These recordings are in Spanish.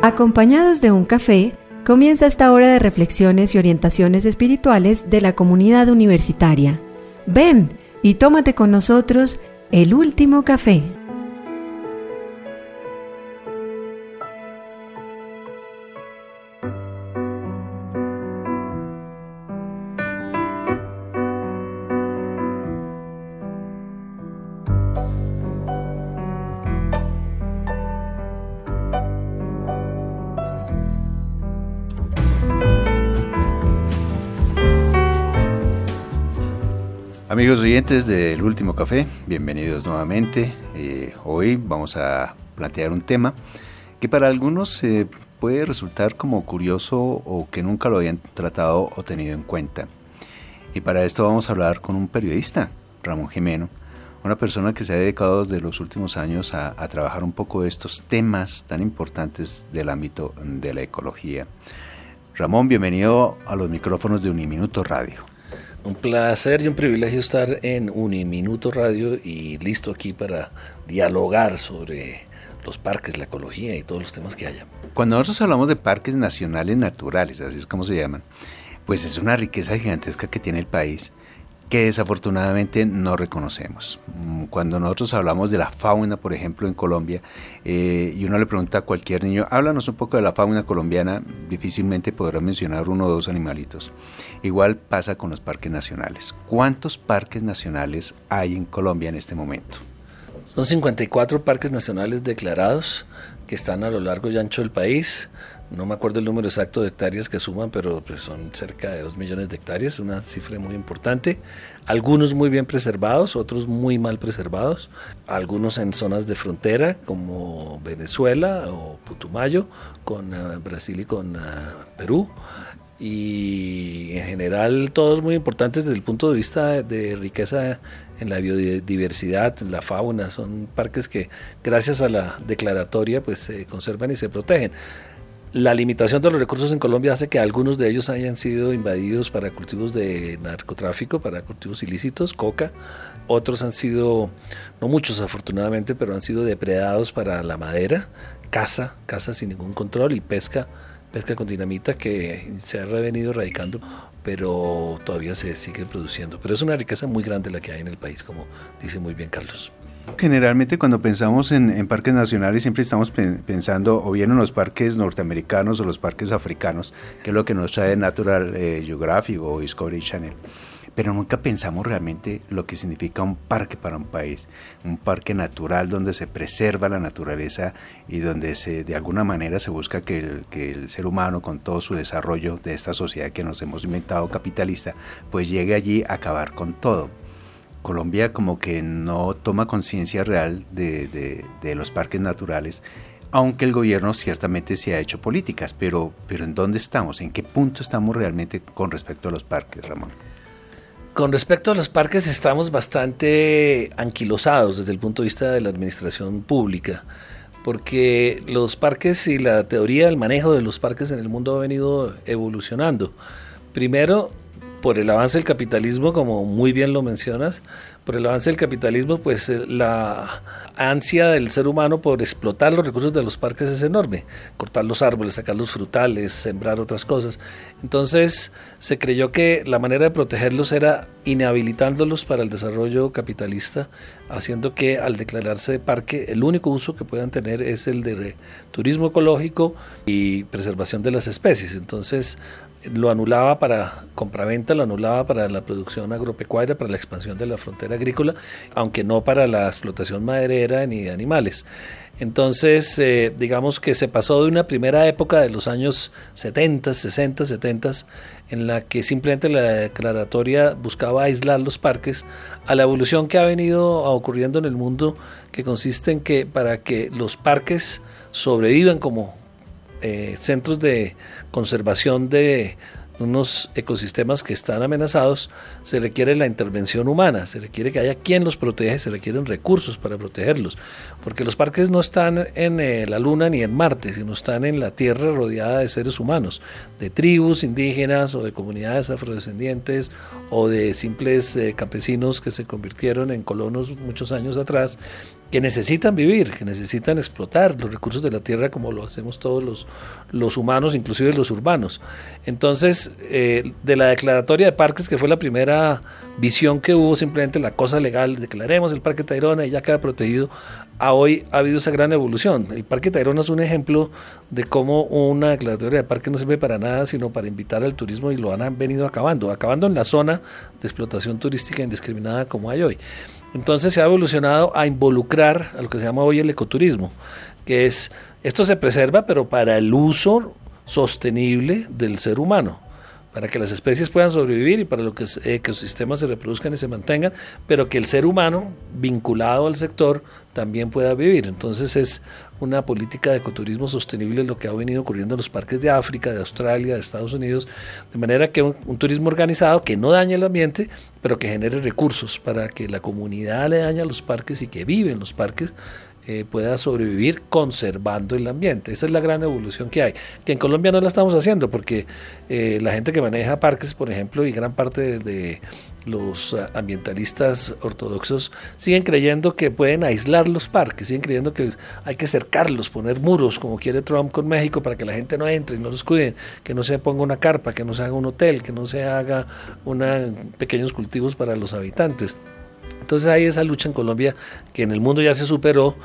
Acompañados de un café, comienza esta hora de reflexiones y orientaciones espirituales de la comunidad universitaria. Ven y tómate con nosotros el último café. Amigos oyentes del Último Café, bienvenidos nuevamente. Hoy vamos a plantear un tema que para algunos puede resultar como curioso o que nunca lo habían tratado o tenido en cuenta. Y para esto vamos a hablar con un periodista, Ramón Jimeno, una persona que se ha dedicado desde los últimos años a trabajar un poco estos temas tan importantes del ámbito de la ecología. Ramón, bienvenido a los micrófonos de Uniminuto Radio. Un placer y un privilegio estar en Uniminuto Radio y listo aquí para dialogar sobre los parques, la ecología y todos los temas que haya. Cuando nosotros hablamos de parques nacionales naturales, así es como se llaman, pues es una riqueza gigantesca que tiene el país que desafortunadamente no reconocemos. Cuando nosotros hablamos de la fauna, por ejemplo, en Colombia, y uno le pregunta a cualquier niño, háblanos un poco de la fauna colombiana, difícilmente podrá mencionar uno o dos animalitos. Igual pasa con los parques nacionales. ¿Cuántos parques nacionales hay en Colombia en este momento? Son 54 parques nacionales declarados que están a lo largo y ancho del país. No me acuerdo el número exacto de hectáreas que suman, pero pues son cerca de 2 millones de hectáreas, una cifra muy importante. Algunos muy bien preservados, otros muy mal preservados. Algunos en zonas de frontera como Venezuela o Putumayo, con Brasil y con Perú. Y en general todos muy importantes desde el punto de vista de riqueza en la biodiversidad, en la fauna. Son parques que gracias a la declaratoria pues se conservan y se protegen. La limitación de los recursos en Colombia hace que algunos de ellos hayan sido invadidos para cultivos de narcotráfico, para cultivos ilícitos, coca. Otros han sido, no muchos afortunadamente, pero han sido depredados para la madera, caza sin ningún control y pesca con dinamita que se ha venido erradicando, pero todavía se sigue produciendo. Pero es una riqueza muy grande la que hay en el país, como dice muy bien Carlos. Generalmente cuando pensamos en parques nacionales siempre estamos pensando o bien en los parques norteamericanos o los parques africanos, que es lo que nos trae Natural Geographic o Discovery Channel, pero nunca pensamos realmente lo que significa un parque para un país, un parque natural donde se preserva la naturaleza y donde de alguna manera se busca que el ser humano, con todo su desarrollo de esta sociedad que nos hemos inventado capitalista, pues llegue allí a acabar con todo. Colombia como que no toma conciencia real de los parques naturales, aunque el gobierno ciertamente se ha hecho políticas, pero ¿en dónde estamos? ¿En qué punto estamos realmente con respecto a los parques, Ramón? Con respecto a los parques estamos bastante anquilosados desde el punto de vista de la administración pública, porque los parques y la teoría del manejo de los parques en el mundo ha venido evolucionando. Primero, por el avance del capitalismo, como muy bien lo mencionas, por el avance del capitalismo, pues la ansia del ser humano por explotar los recursos de los parques es enorme, cortar los árboles, sacar los frutales, sembrar otras cosas. Entonces se creyó que la manera de protegerlos era inhabilitándolos para el desarrollo capitalista, haciendo que al declararse parque el único uso que puedan tener es el de turismo ecológico y preservación de las especies. Entonces lo anulaba para compraventa, lo anulaba para la producción agropecuaria, para la expansión de la frontera agrícola, aunque no para la explotación maderera ni de animales. Entonces, digamos que se pasó de una primera época de los años 70, 60, 70, en la que simplemente la declaratoria buscaba aislar los parques, a la evolución que ha venido ocurriendo en el mundo, que consiste en que para que los parques sobrevivan como centros de conservación de unos ecosistemas que están amenazados, se requiere la intervención humana, se requiere que haya quien los proteja, se requieren recursos para protegerlos, porque los parques no están en la Luna ni en Marte, sino están en la Tierra rodeada de seres humanos, de tribus indígenas o de comunidades afrodescendientes o de simples campesinos que se convirtieron en colonos muchos años atrás que necesitan vivir, que necesitan explotar los recursos de la tierra como lo hacemos todos los humanos, inclusive los urbanos. Entonces, de la declaratoria de parques, que fue la primera visión que hubo, simplemente la cosa legal, declaremos el Parque Tayrona y ya queda protegido, a hoy ha habido esa gran evolución. El Parque Tayrona es un ejemplo de cómo una declaratoria de parque no sirve para nada, sino para invitar al turismo, y lo han venido acabando en la zona de explotación turística indiscriminada como hay hoy. Entonces se ha evolucionado a involucrar a lo que se llama hoy el ecoturismo, que es, esto se preserva pero para el uso sostenible del ser humano, para que las especies puedan sobrevivir y para que los ecosistemas se reproduzcan y se mantengan, pero que el ser humano vinculado al sector también pueda vivir. Entonces es una política de ecoturismo sostenible lo que ha venido ocurriendo en los parques de África, de Australia, de Estados Unidos, de manera que un turismo organizado que no dañe el ambiente, pero que genere recursos para que la comunidad le dañe a los parques y que vive en los parques pueda sobrevivir conservando el ambiente. Esa es la gran evolución que hay, que en Colombia no la estamos haciendo, porque la gente que maneja parques, por ejemplo, y gran parte de los ambientalistas ortodoxos siguen creyendo que pueden aislar los parques, siguen creyendo que hay que cercarlos, poner muros como quiere Trump con México para que la gente no entre y no los cuiden, que no se ponga una carpa, que no se haga un hotel, que no se haga pequeños cultivos para los habitantes. Entonces hay esa lucha en Colombia que en el mundo ya se superó,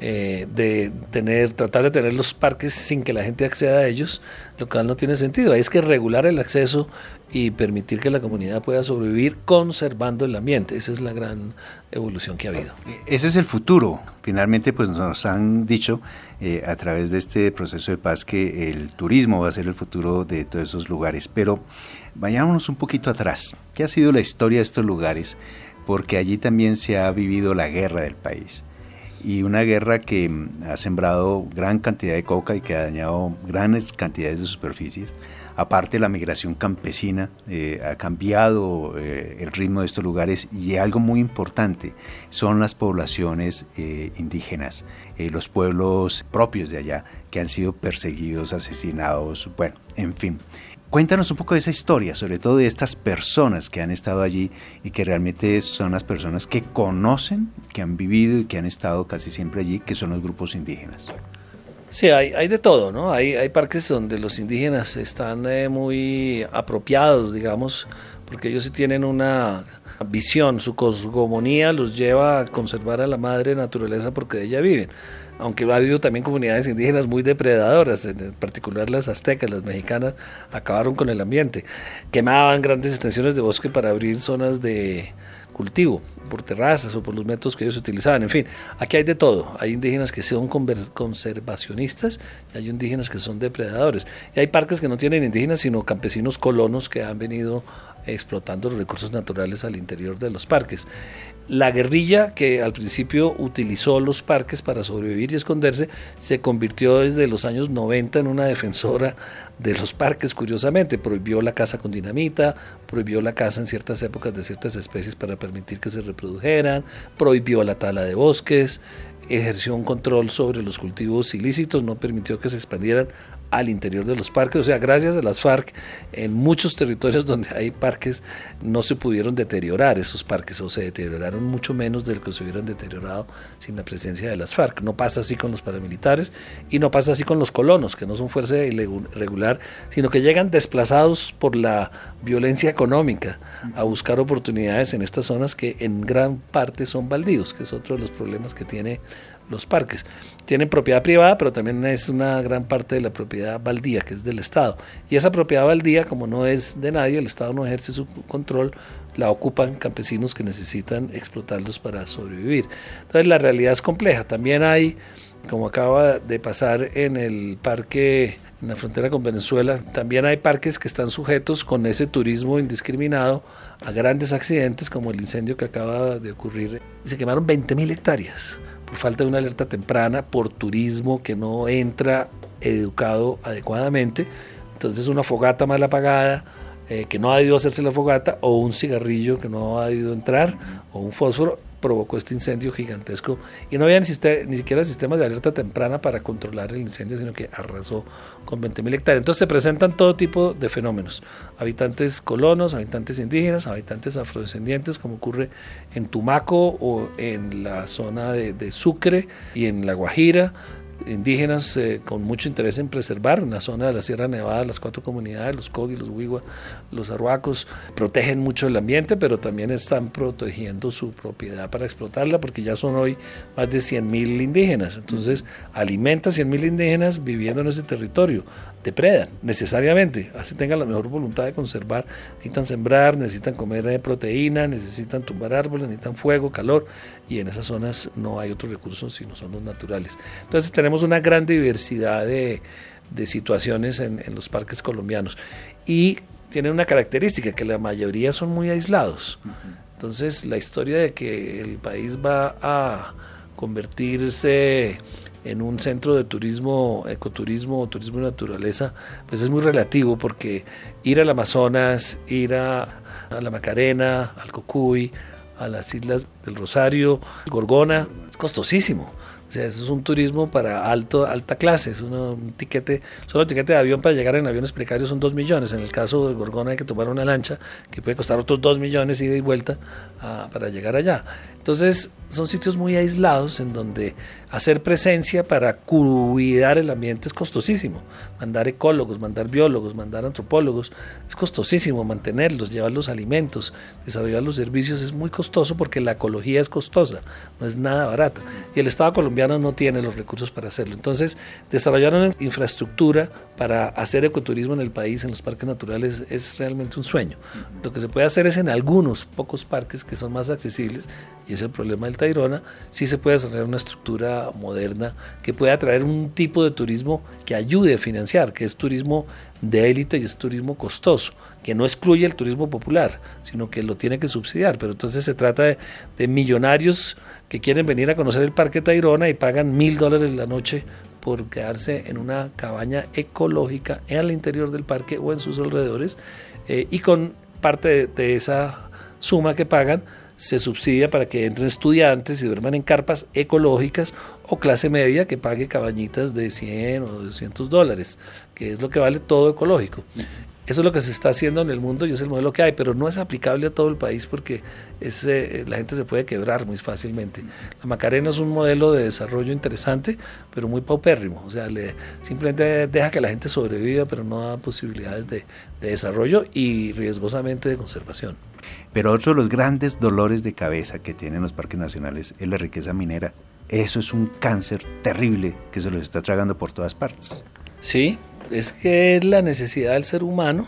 de tratar de tener los parques sin que la gente acceda a ellos, lo cual no tiene sentido. Hay que regular el acceso y permitir que la comunidad pueda sobrevivir conservando el ambiente. Esa es la gran evolución que ha habido. Ese es el futuro. Finalmente, pues nos han dicho a través de este proceso de paz que el turismo va a ser el futuro de todos esos lugares. Pero vayámonos un poquito atrás. ¿Qué ha sido la historia de estos lugares? Porque allí también se ha vivido la guerra del país, y una guerra que ha sembrado gran cantidad de coca y que ha dañado grandes cantidades de superficies. Aparte, la migración campesina ha cambiado el ritmo de estos lugares, y algo muy importante son las poblaciones indígenas, los pueblos propios de allá que han sido perseguidos, asesinados, bueno, en fin. Cuéntanos un poco de esa historia, sobre todo de estas personas que han estado allí y que realmente son las personas que conocen, que han vivido y que han estado casi siempre allí, que son los grupos indígenas. Sí, hay de todo, ¿no? Hay parques donde los indígenas están muy apropiados, digamos, porque ellos sí tienen una visión, su cosmogonía los lleva a conservar a la madre naturaleza porque de ella viven. Aunque ha habido también comunidades indígenas muy depredadoras, en particular las aztecas, las mexicanas, acabaron con el ambiente. Quemaban grandes extensiones de bosque para abrir zonas de cultivo, por terrazas o por los métodos que ellos utilizaban. En fin, aquí hay de todo. Hay indígenas que son conservacionistas y hay indígenas que son depredadores. Y hay parques que no tienen indígenas, sino campesinos colonos que han venido explotando los recursos naturales al interior de los parques. La guerrilla, que al principio utilizó los parques para sobrevivir y esconderse, se convirtió desde los años 90 en una defensora de los parques, curiosamente. Prohibió la caza con dinamita, prohibió la caza en ciertas épocas de ciertas especies para permitir que se reprodujeran, prohibió la tala de bosques, ejerció un control sobre los cultivos ilícitos, no permitió que se expandieran al interior de los parques. O sea, gracias a las FARC, en muchos territorios donde hay parques no se pudieron deteriorar esos parques, o se deterioraron mucho menos de lo que se hubieran deteriorado sin la presencia de las FARC. No pasa así con los paramilitares y no pasa así con los colonos, que no son fuerza irregular, sino que llegan desplazados por la violencia económica a buscar oportunidades en estas zonas que en gran parte son baldíos, que es otro de los problemas que tiene los parques. Tienen propiedad privada, pero también es una gran parte de la propiedad baldía, que es del Estado. Y esa propiedad baldía, como no es de nadie, el Estado no ejerce su control, la ocupan campesinos que necesitan explotarlos para sobrevivir. Entonces la realidad es compleja. También hay, como acaba de pasar en el parque en la frontera con Venezuela, también hay parques que están sujetos con ese turismo indiscriminado a grandes accidentes, como el incendio que acaba de ocurrir. Se quemaron 20.000 hectáreas por falta de una alerta temprana, por turismo que no entra educado adecuadamente. Entonces una fogata mal apagada, que no ha debido hacerse la fogata, o un cigarrillo que no ha debido entrar, o un fósforo, provocó este incendio gigantesco y no había ni siquiera sistemas de alerta temprana para controlar el incendio, sino que arrasó con 20.000 hectáreas. Entonces se presentan todo tipo de fenómenos, habitantes colonos, habitantes indígenas, habitantes afrodescendientes, como ocurre en Tumaco o en la zona de Sucre y en La Guajira, indígenas con mucho interés en preservar una zona de la Sierra Nevada, las 4 comunidades, los Kogi, los Wiwa, los Arhuacos, protegen mucho el ambiente, pero también están protegiendo su propiedad para explotarla, porque ya son hoy más de 100.000 indígenas, entonces alimenta 100.000 indígenas viviendo en ese territorio, depredan necesariamente, así tengan la mejor voluntad de conservar, necesitan sembrar, necesitan comer proteína, necesitan tumbar árboles, necesitan fuego, calor, y en esas zonas no hay otros recursos sino son los naturales. Entonces tenemos una gran diversidad de situaciones en los parques colombianos y tienen una característica, que la mayoría son muy aislados. Entonces la historia de que el país va a convertirse en un centro de turismo, ecoturismo o turismo de naturaleza, pues es muy relativo, porque ir al Amazonas, ir a la Macarena, al Cocuy, a las Islas del Rosario, Gorgona, es costosísimo. O sea, eso es un turismo para alta clase, es un tiquete, solo el tiquete de avión para llegar en aviones precarios son 2 millones, en el caso de Gorgona hay que tomar una lancha que puede costar otros 2 millones ida y vuelta para llegar allá. Entonces son sitios muy aislados en donde hacer presencia para cuidar el ambiente es costosísimo. Mandar ecólogos, mandar biólogos, mandar antropólogos, es costosísimo mantenerlos, llevar los alimentos, desarrollar los servicios, es muy costoso porque la ecología es costosa, no es nada barata. Y el Estado colombiano no tiene los recursos para hacerlo. Entonces, desarrollar una infraestructura para hacer ecoturismo en el país, en los parques naturales, es realmente un sueño. Lo que se puede hacer es en algunos pocos parques que son más accesibles, y es el problema del Tayrona, sí se puede desarrollar una estructura moderna que pueda atraer un tipo de turismo que ayude a financiar, que es turismo de élite y es turismo costoso, que no excluye el turismo popular, sino que lo tiene que subsidiar. Pero entonces se trata de millonarios que quieren venir a conocer el Parque Tayrona y pagan $1,000 la noche por quedarse en una cabaña ecológica en el interior del parque o en sus alrededores, y con parte de esa suma que pagan se subsidia para que entren estudiantes y duerman en carpas ecológicas, o clase media que pague cabañitas de $100 o $200, que es lo que vale todo ecológico. Eso es lo que se está haciendo en el mundo y es el modelo que hay, pero no es aplicable a todo el país porque la gente se puede quebrar muy fácilmente. La Macarena es un modelo de desarrollo interesante, pero muy paupérrimo. O sea, simplemente deja que la gente sobreviva, pero no da posibilidades de desarrollo y riesgosamente de conservación. Pero otro de los grandes dolores de cabeza que tienen los parques nacionales es la riqueza minera. Eso es un cáncer terrible que se los está tragando por todas partes. Sí. Es que es la necesidad del ser humano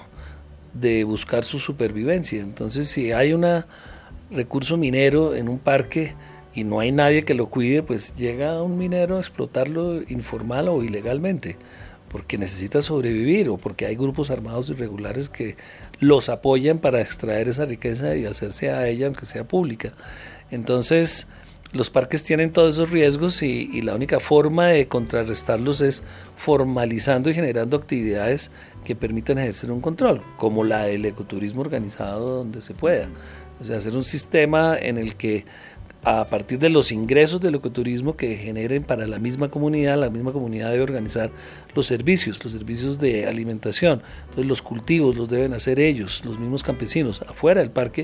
de buscar su supervivencia. Entonces, si hay un recurso minero en un parque y no hay nadie que lo cuide, pues llega un minero a explotarlo informal o ilegalmente, porque necesita sobrevivir o porque hay grupos armados irregulares que los apoyan para extraer esa riqueza y hacerse a ella, aunque sea pública. Entonces, los parques tienen todos esos riesgos y la única forma de contrarrestarlos es formalizando y generando actividades que permitan ejercer un control, como la del ecoturismo organizado donde se pueda. O sea, hacer un sistema en el que a partir de los ingresos del ecoturismo que generen para la misma comunidad debe organizar los servicios de alimentación. Entonces los cultivos los deben hacer ellos, los mismos campesinos, afuera del parque,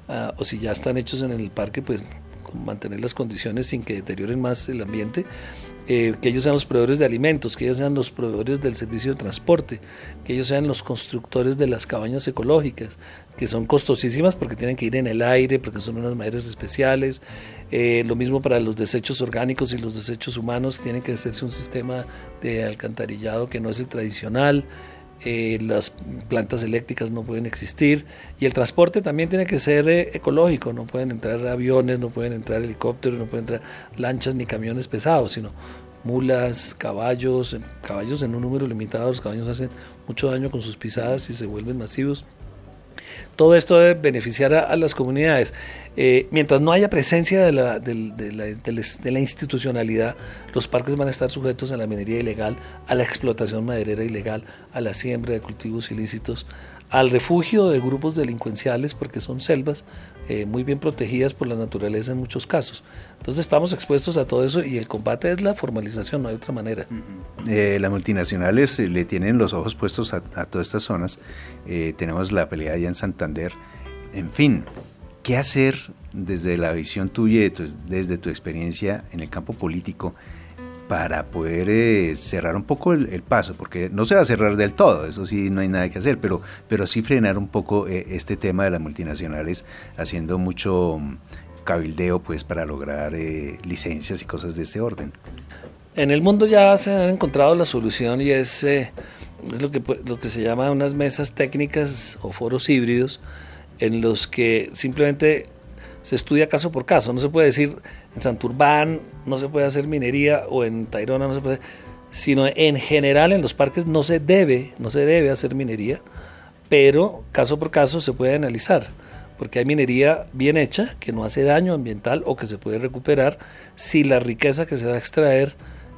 o si ya están hechos en el parque, pues mantener las condiciones sin que deterioren más el ambiente, que ellos sean los proveedores de alimentos, que ellos sean los proveedores del servicio de transporte, que ellos sean los constructores de las cabañas ecológicas, que son costosísimas porque tienen que ir en el aire, porque son unas maderas especiales. Lo mismo para los desechos orgánicos y los desechos humanos, tienen que hacerse un sistema de alcantarillado que no es el tradicional. Las plantas eléctricas no pueden existir y el transporte también tiene que ser ecológico, no pueden entrar aviones, no pueden entrar helicópteros, no pueden entrar lanchas ni camiones pesados, sino mulas, caballos en un número limitado. Los caballos hacen mucho daño con sus pisadas y se vuelven masivos. Todo esto debe beneficiar a las comunidades. Mientras no haya presencia de la institucionalidad, los parques van a estar sujetos a la minería ilegal, a la explotación maderera ilegal, a la siembra de cultivos ilícitos, al refugio de grupos delincuenciales, porque son selvas muy bien protegidas por la naturaleza en muchos casos. Entonces estamos expuestos a todo eso y el combate es la formalización, no hay otra manera. Las multinacionales le tienen los ojos puestos a todas estas zonas. Tenemos la pelea allá en Santander. En fin, ¿qué hacer desde la visión tuya y desde tu experiencia en el campo político para poder cerrar un poco el paso? Porque no se va a cerrar del todo, eso sí, no hay nada que hacer, pero sí frenar un poco este tema de las multinacionales, haciendo mucho cabildeo pues para lograr licencias y cosas de este orden. En el mundo ya se han encontrado la solución y es lo que se llama unas mesas técnicas o foros híbridos, en los que simplemente se estudia caso por caso. No se puede decir en Santurbán no se puede hacer minería o en Tayrona no se puede, sino en general en los parques no se debe hacer minería, pero caso por caso se puede analizar, porque hay minería bien hecha que no hace daño ambiental o que se puede recuperar si la riqueza que se va a extraer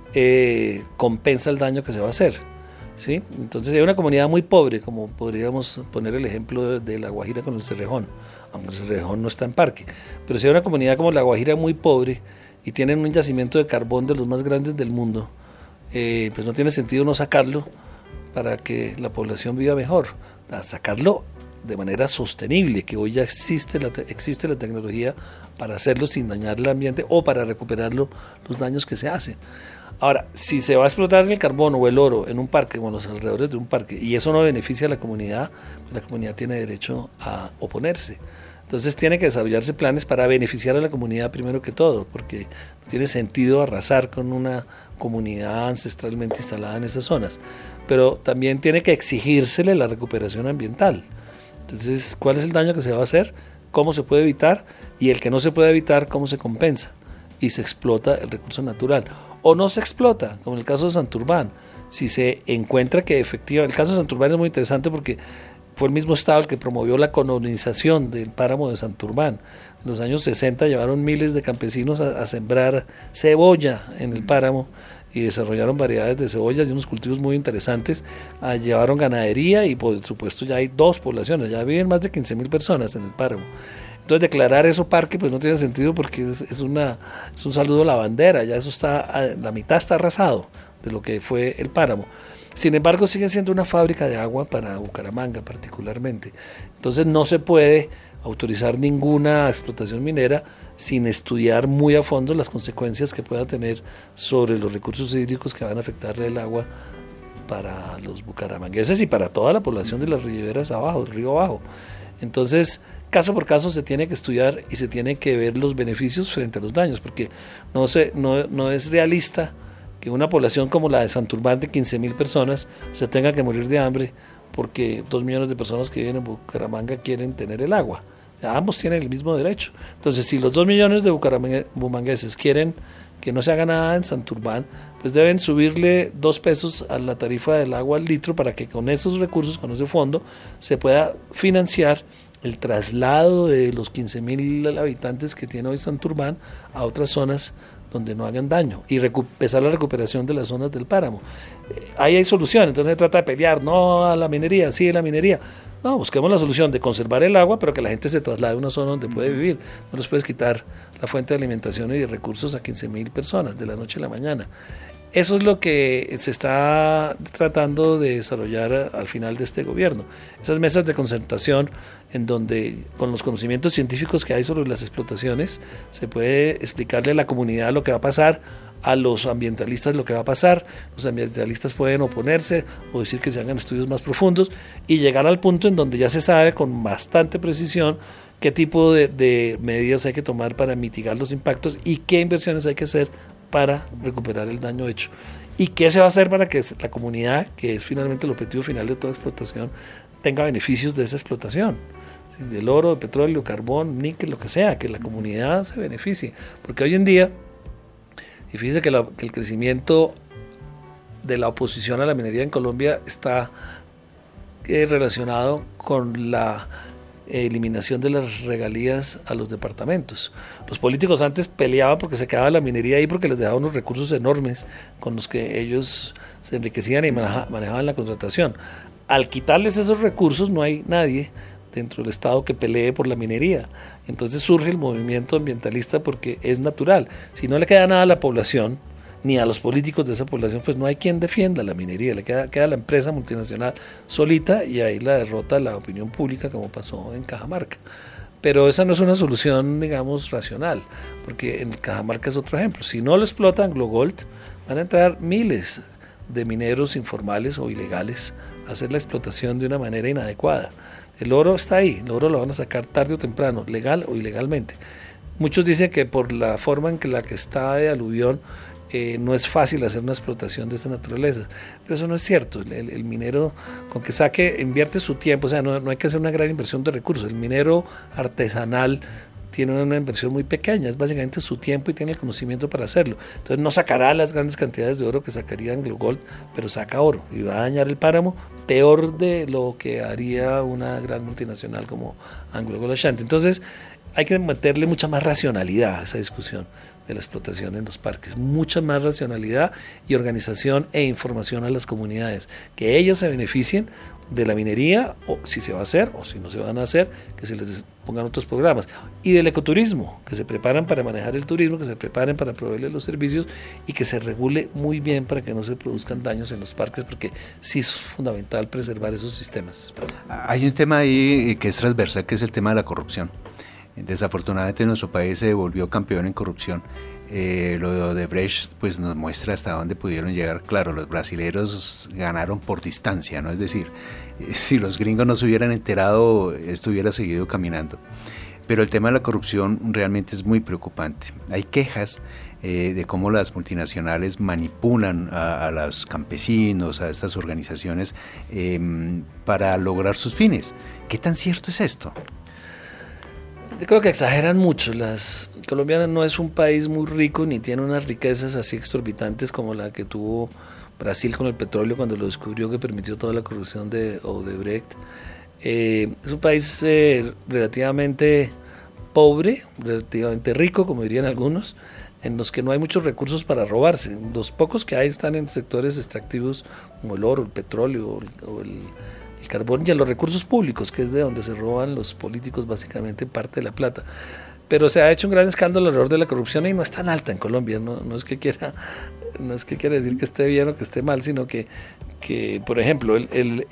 compensa el daño que se va a hacer. ¿Sí? Entonces hay una comunidad muy pobre, como podríamos poner el ejemplo de La Guajira con el Cerrejón, aunque el Cerrejón no está en parque, pero si hay una comunidad como La Guajira muy pobre y tienen un yacimiento de carbón de los más grandes del mundo, pues no tiene sentido no sacarlo para que la población viva mejor, sacarlo de manera sostenible, que hoy ya existe la tecnología para hacerlo sin dañar el ambiente o para recuperar los daños que se hacen. Ahora, si se va a explotar el carbón o el oro en un parque o en los alrededores de un parque y eso no beneficia a la comunidad, pues la comunidad tiene derecho a oponerse. Entonces tiene que desarrollarse planes para beneficiar a la comunidad primero que todo, porque no tiene sentido arrasar con una comunidad ancestralmente instalada en esas zonas. Pero también tiene que exigírsele la recuperación ambiental. Entonces, ¿cuál es el daño que se va a hacer? ¿Cómo se puede evitar? Y el que no se puede evitar, ¿cómo se compensa? Y se explota el recurso natural. O no se explota, como en el caso de Santurbán. Si se encuentra que efectivamente, el caso de Santurbán es muy interesante porque fue el mismo Estado el que promovió la colonización del páramo de Santurbán. En los años 60 llevaron miles de campesinos a sembrar cebolla en el páramo y desarrollaron variedades de cebollas y unos cultivos muy interesantes. Llevaron ganadería y por supuesto ya hay 2 poblaciones, ya viven más de 15.000 personas en el páramo. Entonces declarar eso parque pues no tiene sentido porque es un saludo a la bandera, ya eso está, la mitad está arrasado de lo que fue el páramo. Sin embargo sigue siendo una fábrica de agua para Bucaramanga particularmente. Entonces no se puede autorizar ninguna explotación minera sin estudiar muy a fondo las consecuencias que pueda tener sobre los recursos hídricos que van a afectarle el agua para los bucaramangueses y para toda la población de las riberas abajo, del río abajo. Entonces, caso por caso se tiene que estudiar y se tiene que ver los beneficios frente a los daños, porque no es realista que una población como la de Santurbán de 15.000 personas se tenga que morir de hambre porque 2 millones de personas que viven en Bucaramanga quieren tener el agua. O sea, ambos tienen el mismo derecho. Entonces, si los 2 millones de bumangueses quieren que no se haga nada en Santurbán, pues deben subirle 2 pesos a la tarifa del agua al litro para que con esos recursos, con ese fondo, se pueda financiar el traslado de los 15.000 habitantes que tiene hoy Santurbán a otras zonas donde no hagan daño y empezar la recuperación de las zonas del páramo. Ahí hay solución, entonces se trata de pelear, no a la minería, sí a la minería. No, busquemos la solución de conservar el agua, pero que la gente se traslade a una zona donde puede vivir. No les puedes quitar la fuente de alimentación y de recursos a 15.000 personas de la noche a la mañana. Eso es lo que se está tratando de desarrollar al final de este gobierno. Esas mesas de concertación en donde con los conocimientos científicos que hay sobre las explotaciones se puede explicarle a la comunidad lo que va a pasar, a los ambientalistas lo que va a pasar, los ambientalistas pueden oponerse o decir que se hagan estudios más profundos y llegar al punto en donde ya se sabe con bastante precisión qué tipo de medidas hay que tomar para mitigar los impactos y qué inversiones hay que hacer para recuperar el daño hecho. ¿Y qué se va a hacer para que la comunidad, que es finalmente el objetivo final de toda explotación, tenga beneficios de esa explotación? Del oro, del petróleo, carbón, níquel, lo que sea, que la comunidad se beneficie. Porque hoy en día, y fíjense que el crecimiento de la oposición a la minería en Colombia está relacionado con la eliminación de las regalías a los departamentos. Los políticos antes peleaban porque se quedaba la minería ahí porque les dejaba unos recursos enormes con los que ellos se enriquecían y manejaban la contratación. Al quitarles esos recursos no hay nadie dentro del Estado que pelee por la minería. Entonces surge el movimiento ambientalista porque es natural. Si no le queda nada a la población, ni a los políticos de esa población, pues no hay quien defienda la minería, le queda la empresa multinacional solita y ahí la derrota la opinión pública como pasó en Cajamarca. Pero esa no es una solución, digamos, racional, porque en Cajamarca es otro ejemplo. Si no lo explotan AngloGold, van a entrar miles de mineros informales o ilegales a hacer la explotación de una manera inadecuada. El oro está ahí, el oro lo van a sacar tarde o temprano, legal o ilegalmente. Muchos dicen que por la forma en que la que está de aluvión, no es fácil hacer una explotación de esta naturaleza, pero eso no es cierto. El minero, con que invierte su tiempo, o sea, no hay que hacer una gran inversión de recursos. El minero artesanal tiene una inversión muy pequeña, es básicamente su tiempo y tiene el conocimiento para hacerlo. Entonces no sacará las grandes cantidades de oro que sacaría AngloGold, pero saca oro y va a dañar el páramo peor de lo que haría una gran multinacional como AngloGold Ashanti. Entonces hay que meterle mucha más racionalidad a esa discusión de la explotación en los parques, mucha más racionalidad y organización e información a las comunidades, que ellas se beneficien de la minería, o si se va a hacer o si no se van a hacer, que se les pongan otros programas, y del ecoturismo, que se preparan para manejar el turismo, que se preparen para proveerle los servicios y que se regule muy bien para que no se produzcan daños en los parques, porque sí es fundamental preservar esos sistemas. Hay un tema ahí que es transversal, que es el tema de la corrupción. Desafortunadamente nuestro país se volvió campeón en corrupción. Lo de Odebrecht pues nos muestra hasta dónde pudieron llegar. Claro, los brasileros ganaron por distancia, ¿no? Es decir, si los gringos no se hubieran enterado, esto hubiera seguido caminando. Pero el tema de la corrupción realmente es muy preocupante. Hay quejas de cómo las multinacionales manipulan a los campesinos, a estas organizaciones, para lograr sus fines. ¿Qué tan cierto es esto? Yo creo que exageran mucho. Colombia no es un país muy rico ni tiene unas riquezas así exorbitantes como la que tuvo Brasil con el petróleo cuando lo descubrió, que permitió toda la corrupción de Odebrecht. Es un país relativamente pobre, relativamente rico, como dirían algunos, en los que no hay muchos recursos para robarse. Los pocos que hay están en sectores extractivos como el oro, el petróleo o el carbón y a los recursos públicos, que es de donde se roban los políticos básicamente parte de la plata. Pero se ha hecho un gran escándalo alrededor de la corrupción y no es tan alta en Colombia. No es que quiera decir que esté bien o que esté mal, sino que por ejemplo, en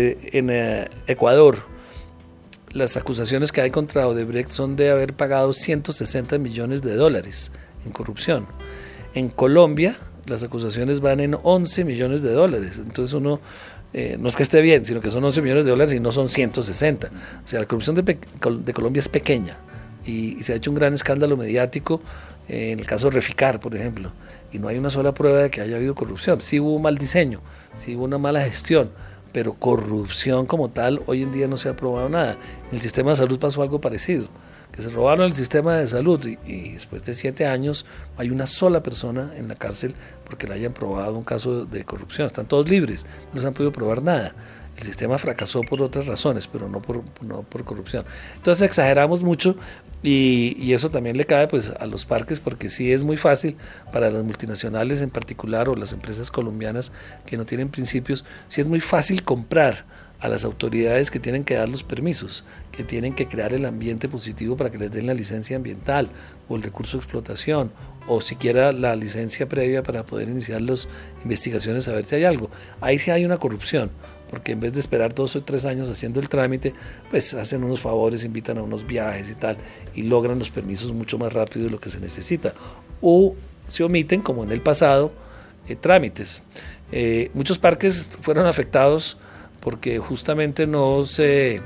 Ecuador, las acusaciones que hay contra Odebrecht son de haber pagado $160 millones en corrupción. En Colombia, las acusaciones van en $11 millones. Entonces uno, no es que esté bien, sino que son $11 millones y no son 160. O sea, la corrupción de Colombia es pequeña y se ha hecho un gran escándalo mediático en el caso de Reficar, por ejemplo, y no hay una sola prueba de que haya habido corrupción. Sí hubo mal diseño, sí hubo una mala gestión, pero corrupción como tal hoy en día no se ha probado nada. En el sistema de salud pasó algo parecido, que se robaron el sistema de salud y después de 7 años hay una sola persona en la cárcel porque le hayan probado un caso de corrupción. Están todos libres, no les han podido probar nada. El sistema fracasó por otras razones, pero no por corrupción. Entonces exageramos mucho y eso también le cae pues a los parques, porque sí es muy fácil para las multinacionales en particular o las empresas colombianas que no tienen principios, sí es muy fácil comprar a las autoridades que tienen que dar los permisos, que tienen que crear el ambiente positivo para que les den la licencia ambiental o el recurso de explotación o siquiera la licencia previa para poder iniciar las investigaciones a ver si hay algo. Ahí sí hay una corrupción, porque en vez de esperar 2 o 3 años haciendo el trámite, pues hacen unos favores, invitan a unos viajes y tal, y logran los permisos mucho más rápido de lo que se necesita. O se omiten, como en el pasado, trámites. Muchos parques fueron afectados porque justamente no se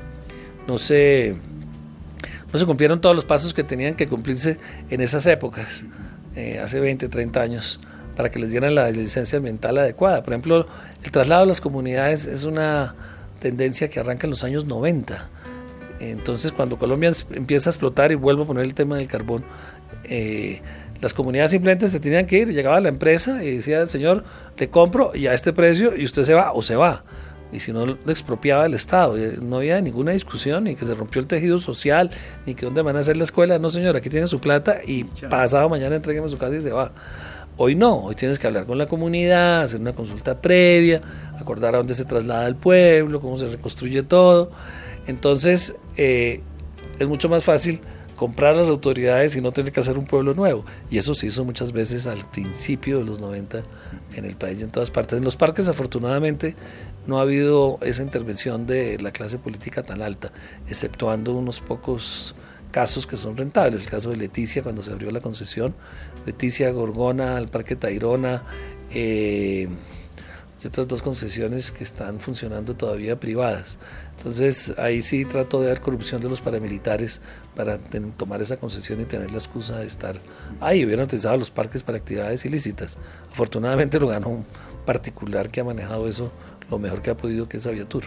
cumplieron todos los pasos que tenían que cumplirse en esas épocas, hace 20, 30 años, para que les dieran la licencia ambiental adecuada. Por ejemplo, el traslado a las comunidades es una tendencia que arranca en los años 90. Entonces, cuando Colombia empieza a explotar, y vuelvo a poner el tema del carbón, las comunidades simplemente se tenían que ir. Llegaba la empresa y decía: señor, le compro y a este precio, y usted se va o se va. y si no lo expropiaba el Estado. No había ninguna discusión, ni que se rompió el tejido social, ni que dónde van a hacer la escuela. No, señor, aquí tiene su plata y pasado mañana entrégueme su casa y se va. Hoy no, hoy tienes que hablar con la comunidad, hacer una consulta previa, acordar a dónde se traslada el pueblo, cómo se reconstruye todo. Entonces, es mucho más fácil comprar las autoridades y no tener que hacer un pueblo nuevo. Y eso se hizo muchas veces al principio de los 90 en el país y en todas partes. En los parques, afortunadamente, no ha habido esa intervención de la clase política tan alta, exceptuando unos pocos casos que son rentables. El caso de Leticia, cuando se abrió la concesión, Leticia, Gorgona, el Parque Tayrona, y otras 2 concesiones que están funcionando todavía privadas. Entonces ahí sí trató de dar corrupción de los paramilitares para tomar esa concesión y tener la excusa de estar ahí. Hubieran utilizado los parques para actividades ilícitas. Afortunadamente lo ganó un particular que ha manejado eso lo mejor que ha podido, que es Aviatur.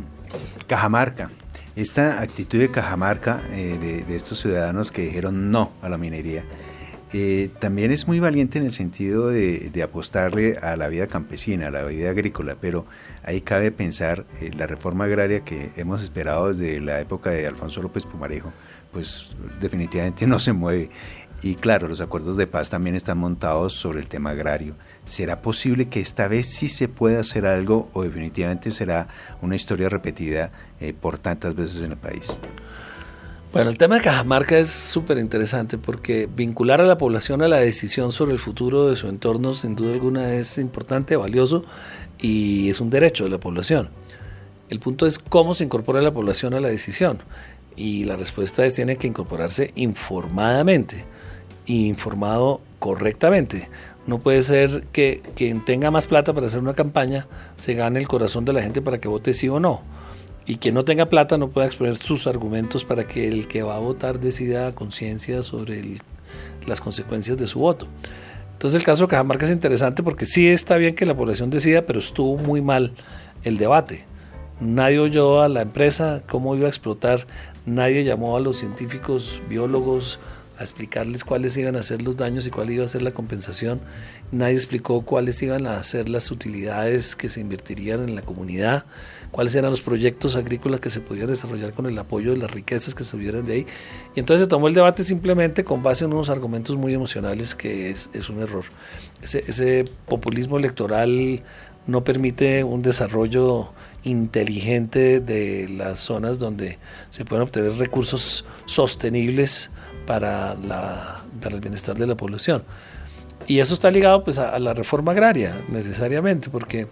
Cajamarca. Esta actitud de Cajamarca, de estos ciudadanos que dijeron no a la minería, también es muy valiente en el sentido de apostarle a la vida campesina, a la vida agrícola, pero ahí cabe pensar la reforma agraria que hemos esperado desde la época de Alfonso López Pumarejo, pues definitivamente no se mueve. Y claro, los acuerdos de paz también están montados sobre el tema agrario. ¿Será posible que esta vez sí se pueda hacer algo o definitivamente será una historia repetida por tantas veces en el país? Bueno, el tema de Cajamarca es súper interesante porque vincular a la población a la decisión sobre el futuro de su entorno sin duda alguna es importante, valioso y es un derecho de la población. El punto es cómo se incorpora la población a la decisión y la respuesta es tiene que incorporarse informadamente y informado correctamente. No puede ser que quien tenga más plata para hacer una campaña se gane el corazón de la gente para que vote sí o no. Y quien no tenga plata no pueda exponer sus argumentos para que el que va a votar decida a conciencia sobre las consecuencias de su voto. Entonces el caso de Cajamarca es interesante porque sí está bien que la población decida, pero estuvo muy mal el debate. Nadie oyó a la empresa cómo iba a explotar, nadie llamó a los científicos, biólogos, a explicarles cuáles iban a ser los daños y cuál iba a ser la compensación. Nadie explicó cuáles iban a ser las utilidades que se invertirían en la comunidad, cuáles eran los proyectos agrícolas que se podían desarrollar con el apoyo de las riquezas que se hubieran de ahí. Y entonces se tomó el debate simplemente con base en unos argumentos muy emocionales, que es un error. Ese populismo electoral no permite un desarrollo inteligente de las zonas donde se pueden obtener recursos sostenibles para el bienestar de la población. Y eso está ligado pues a la reforma agraria necesariamente, porque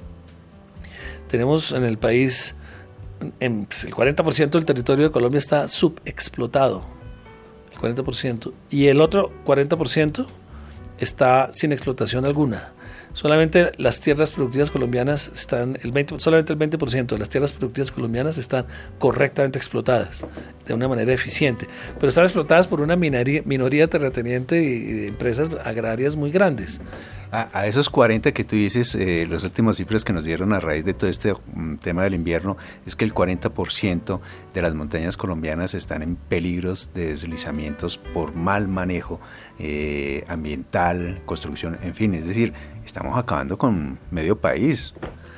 tenemos en el país el 40% del territorio de Colombia está subexplotado, el 40%, y el otro 40% está sin explotación alguna. Solamente las tierras productivas colombianas solamente el 20% de las tierras productivas colombianas están correctamente explotadas de una manera eficiente, pero están explotadas por una minoría terrateniente y de empresas agrarias muy grandes. A esos 40 que tú dices, los últimos cifras que nos dieron a raíz de todo este tema del invierno, es que el 40% de las montañas colombianas están en peligros de deslizamientos por mal manejo ambiental, construcción, en fin, es decir, estamos acabando con medio país.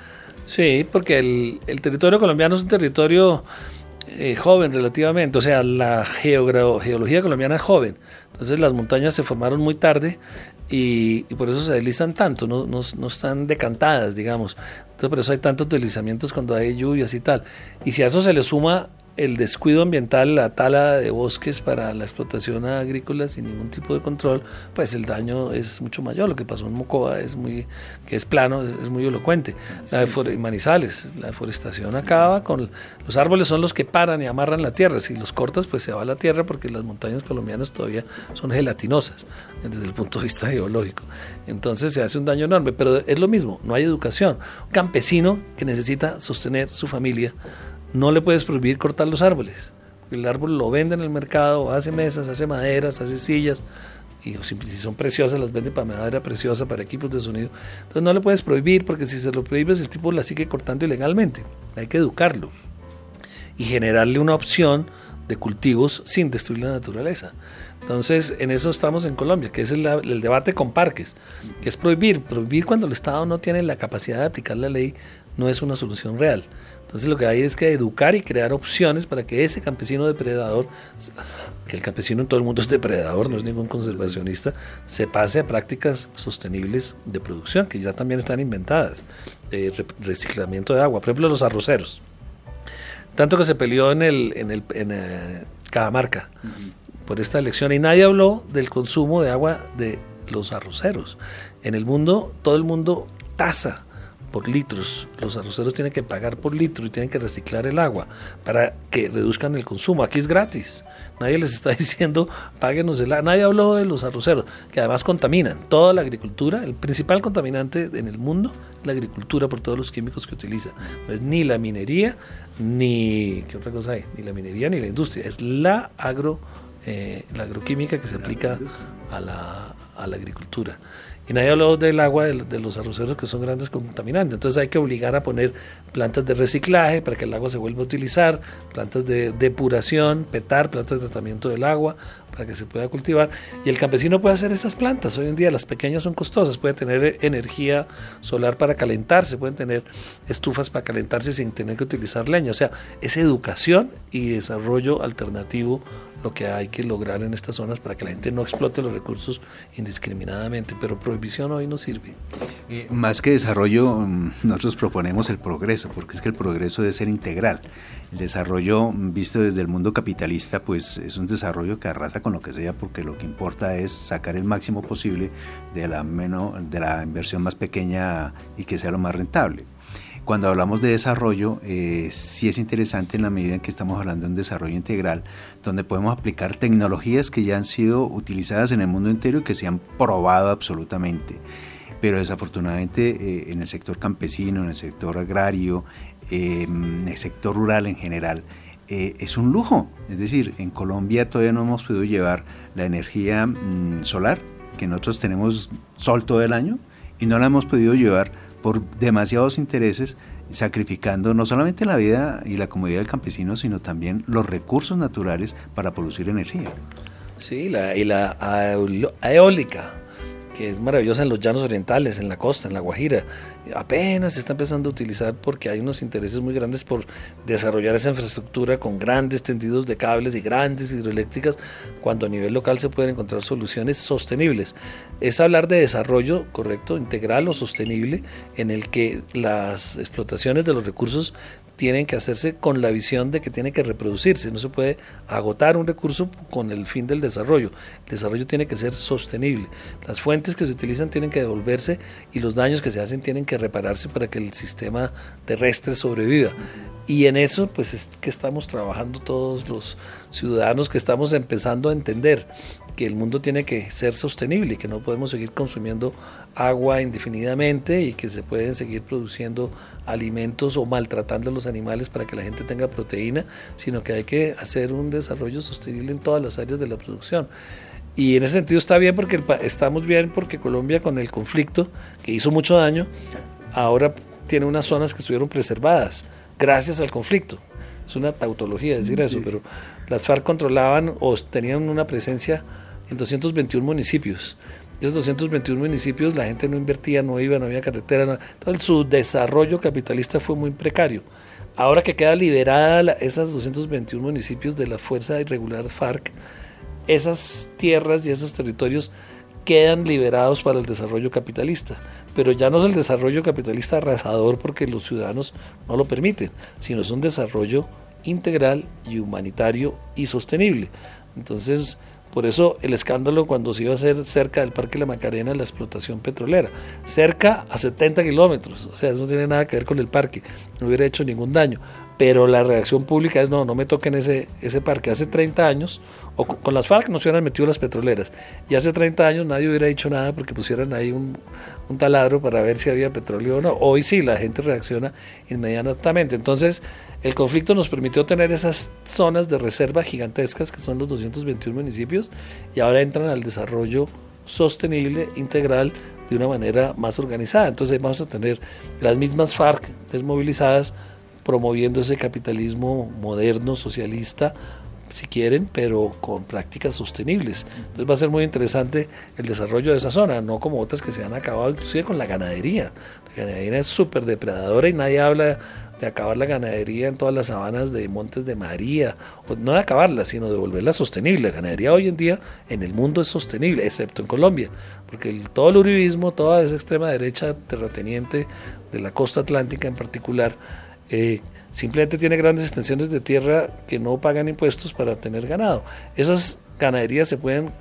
Sí, porque el territorio colombiano es un territorio joven relativamente, o sea, la geología colombiana es joven, entonces las montañas se formaron muy tarde y por eso se deslizan tanto, no están decantadas, digamos. Entonces por eso hay tantos deslizamientos cuando hay lluvias y tal. Y si a eso se le suma el descuido ambiental, la tala de bosques para la explotación agrícola sin ningún tipo de control, pues el daño es mucho mayor. Lo que pasó en Mocoa que es plano, es muy elocuente. Manizales, la deforestación acaba con los árboles, son los que paran y amarran la tierra. Si los cortas, pues se va la tierra, porque las montañas colombianas todavía son gelatinosas desde el punto de vista geológico. Entonces se hace un daño enorme, pero es lo mismo, no hay educación. Un campesino que necesita sostener su familia, no le puedes prohibir cortar los árboles. El árbol lo vende en el mercado, hace mesas, hace maderas, hace sillas, y si son preciosas, las vende para madera preciosa, para equipos de sonido. Entonces no le puedes prohibir, porque si se lo prohíbes, el tipo la sigue cortando ilegalmente. Hay que educarlo y generarle una opción de cultivos sin destruir la naturaleza. Entonces, en eso estamos en Colombia, que es el debate con parques, que es prohibir cuando el Estado no tiene la capacidad de aplicar la ley, no es una solución real. Entonces lo que hay es que educar y crear opciones para que ese campesino depredador, que el campesino en todo el mundo es depredador, no es ningún conservacionista, se pase a prácticas sostenibles de producción, que ya también están inventadas, de reciclamiento de agua. Por ejemplo, los arroceros. Tanto que se peleó en Cajamarca por esta elección y nadie habló del consumo de agua de los arroceros. En el mundo, todo el mundo tasa por litros. Los arroceros tienen que pagar por litro y tienen que reciclar el agua para que reduzcan el consumo. Aquí es gratis. Nadie les está diciendo páguenos el agua. Nadie habló de los arroceros, que además contaminan toda la agricultura. El principal contaminante en el mundo es la agricultura por todos los químicos que utiliza. No es ni la minería, ni... ¿qué otra cosa hay? Ni la minería ni la industria. Es la agroquímica que se aplica a la agricultura. Y nadie habló del agua de los arroceros, que son grandes contaminantes. Entonces hay que obligar a poner plantas de reciclaje para que el agua se vuelva a utilizar, plantas de depuración, petar, plantas de tratamiento del agua para que se pueda cultivar. Y el campesino puede hacer esas plantas. Hoy en día las pequeñas son costosas, puede tener energía solar para calentarse, pueden tener estufas para calentarse sin tener que utilizar leña. O sea, es educación y desarrollo alternativo lo que hay que lograr en estas zonas para que la gente no explote los recursos indiscriminadamente, pero prohibición hoy no sirve. Más que desarrollo, nosotros proponemos el progreso, porque es que el progreso debe ser integral. El desarrollo visto desde el mundo capitalista, pues es un desarrollo que arrasa con lo que sea, porque lo que importa es sacar el máximo posible de la inversión más pequeña y que sea lo más rentable. Cuando hablamos de desarrollo, sí es interesante en la medida en que estamos hablando de un desarrollo integral, donde podemos aplicar tecnologías que ya han sido utilizadas en el mundo entero y que se han probado absolutamente. Pero desafortunadamente en el sector campesino, en el sector agrario, en el sector rural en general, es un lujo. Es decir, en Colombia todavía no hemos podido llevar la energía solar, que nosotros tenemos sol todo el año, y no la hemos podido llevar por demasiados intereses, sacrificando no solamente la vida y la comodidad del campesino, sino también los recursos naturales para producir energía. Sí, y la eólica, que es maravillosa en los llanos orientales, en la costa, en la Guajira, apenas se está empezando a utilizar porque hay unos intereses muy grandes por desarrollar esa infraestructura con grandes tendidos de cables y grandes hidroeléctricas, cuando a nivel local se pueden encontrar soluciones sostenibles. Es hablar de desarrollo, correcto, integral o sostenible, en el que las explotaciones de los recursos tienen que hacerse con la visión de que tiene que reproducirse. No se puede agotar un recurso con el fin del desarrollo. El desarrollo tiene que ser sostenible. Las fuentes que se utilizan tienen que devolverse y los daños que se hacen tienen que repararse para que el sistema terrestre sobreviva. Y en eso pues es que estamos trabajando todos los ciudadanos, que estamos empezando a entender que el mundo tiene que ser sostenible y que no podemos seguir consumiendo agua indefinidamente y que se pueden seguir produciendo alimentos o maltratando a los animales para que la gente tenga proteína, sino que hay que hacer un desarrollo sostenible en todas las áreas de la producción. Y en ese sentido estamos bien porque Colombia, con el conflicto que hizo mucho daño, ahora tiene unas zonas que estuvieron preservadas gracias al conflicto. Es una tautología decir eso, pero las FARC controlaban o tenían una presencia en 221 municipios. De esos 221 municipios la gente no invertía, no iba, no había carretera. Entonces su desarrollo capitalista fue muy precario. Ahora que queda liberada esas 221 municipios de la fuerza irregular FARC, esas tierras y esos territorios quedan liberados para el desarrollo capitalista, pero ya no es el desarrollo capitalista arrasador porque los ciudadanos no lo permiten, sino es un desarrollo integral y humanitario y sostenible. Entonces, por eso el escándalo cuando se iba a hacer cerca del Parque La Macarena la explotación petrolera, cerca a 70 kilómetros, o sea, eso no tiene nada que ver con el parque, no hubiera hecho ningún daño, pero la reacción pública es no me toquen ese parque. Hace 30 años, o con las FARC no se hubieran metido las petroleras, y hace 30 años nadie hubiera dicho nada porque pusieran ahí un taladro para ver si había petróleo o no. Hoy sí, la gente reacciona inmediatamente. Entonces, el conflicto nos permitió tener esas zonas de reserva gigantescas que son los 221 municipios, y ahora entran al desarrollo sostenible, integral, de una manera más organizada. Entonces vamos a tener las mismas FARC desmovilizadas, promoviendo ese capitalismo moderno, socialista, si quieren, pero con prácticas sostenibles. Entonces va a ser muy interesante el desarrollo de esa zona, no como otras que se han acabado, inclusive con la ganadería. La ganadería es súper depredadora y nadie habla de acabar la ganadería en todas las sabanas de Montes de María, o no de acabarla, sino de volverla sostenible. La ganadería hoy en día en el mundo es sostenible, excepto en Colombia, porque todo el uribismo, toda esa extrema derecha terrateniente de la costa atlántica en particular, simplemente tiene grandes extensiones de tierra que no pagan impuestos para tener ganado. Esas ganaderías se pueden